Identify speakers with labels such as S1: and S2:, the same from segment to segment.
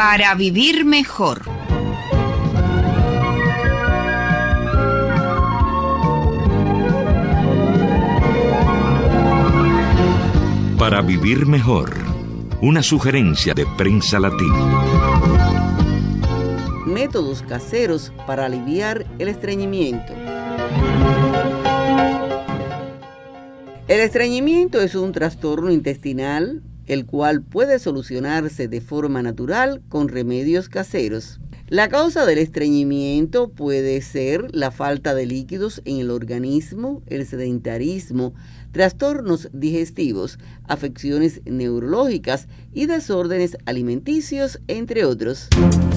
S1: Para vivir mejor.
S2: Para vivir mejor. Una sugerencia de Prensa Latina.
S3: Métodos caseros para aliviar el estreñimiento. El estreñimiento es un trastorno intestinal, el cual puede solucionarse de forma natural con remedios caseros. La causa del estreñimiento puede ser la falta de líquidos en el organismo, el sedentarismo, trastornos digestivos, afecciones neurológicas y desórdenes alimenticios, entre otros.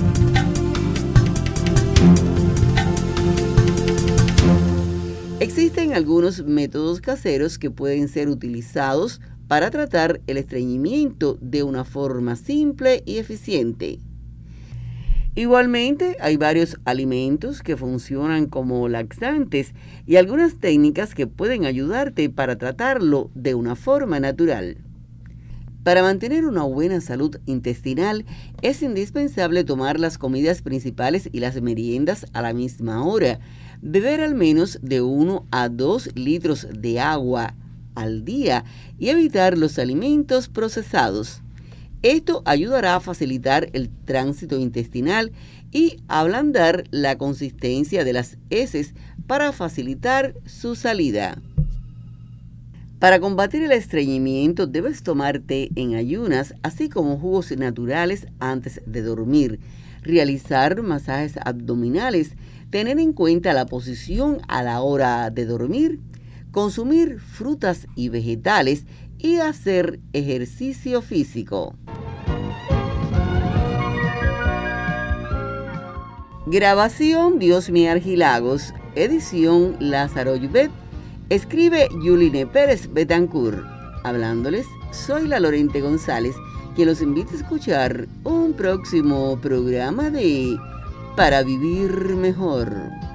S3: Existen algunos métodos caseros que pueden ser utilizados para tratar el estreñimiento de una forma simple y eficiente. Igualmente, hay varios alimentos que funcionan como laxantes y algunas técnicas que pueden ayudarte para tratarlo de una forma natural. Para mantener una buena salud intestinal, es indispensable tomar las comidas principales y las meriendas a la misma hora, beber al menos de 1 a 2 litros de agua al día y evitar los alimentos procesados. Esto ayudará a facilitar el tránsito intestinal y a ablandar la consistencia de las heces para facilitar su salida. Para combatir el estreñimiento debes tomar té en ayunas, así como jugos naturales antes de dormir, realizar masajes abdominales, tener en cuenta la posición a la hora de dormir, consumir frutas y vegetales y hacer ejercicio físico. Grabación Diosmi Argilagos, edición Lázaro Yubet, escribe Yuline Pérez Betancourt. Hablándoles, soy la Lorente González, quien los invita a escuchar un próximo programa de Para Vivir Mejor.